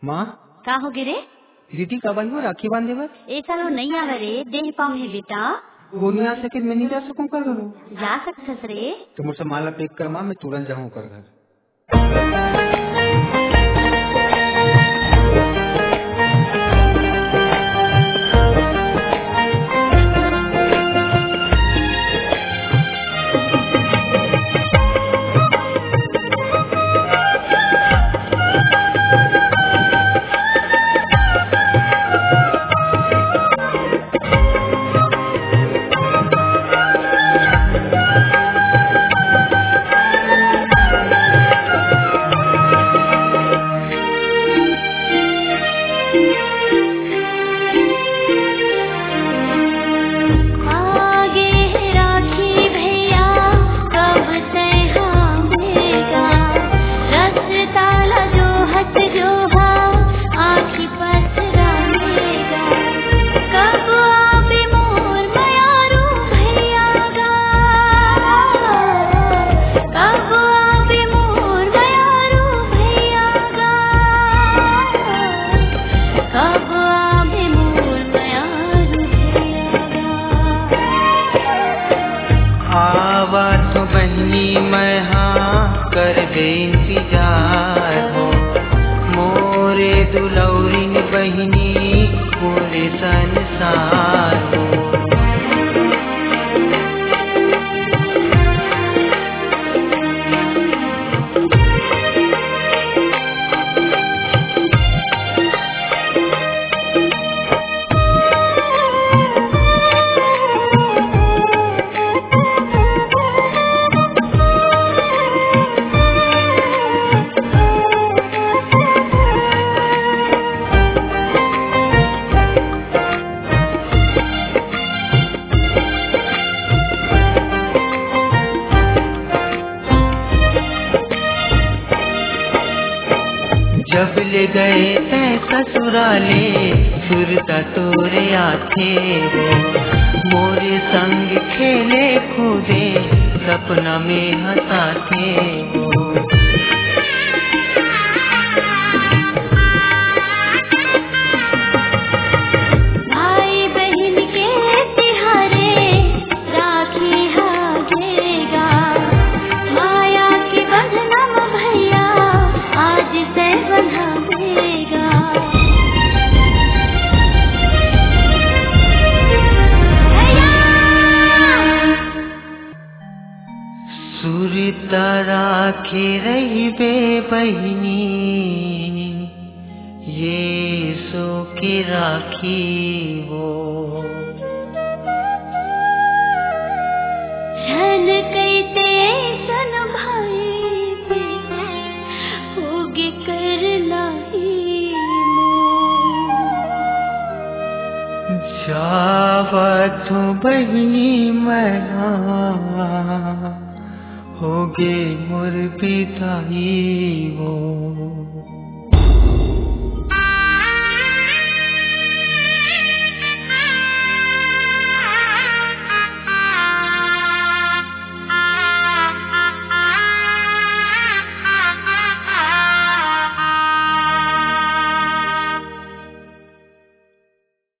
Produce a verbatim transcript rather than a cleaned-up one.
माँ का हो गिरे? दीदी कब आई हो राखी बांधे बर? ए सालो नहीं आवे रे, देह पाँव है बेटा। वो नहीं आ सके, मैं नहीं जा सकूं कर घर। जा सकछस रे। तो मुझसे माला पैक कर माँ, मैं तुरंत जाऊँ कर घर। जब ले गए ऐ ससुराले सुरता तोरे आथे वो, मोरे संग खेले कूदे सपना में हंसाते वो। भाई बहन के तिहारे राखी हाजेगा, माया के बंधन भैया आज से बंधावेगा। सुरता राखे रही बे बहिनी, ये सो के राखी वो। छल कैते सन भाई पे होगे कर लाही जावत बहिनी मना होगे मोर पिताई वो।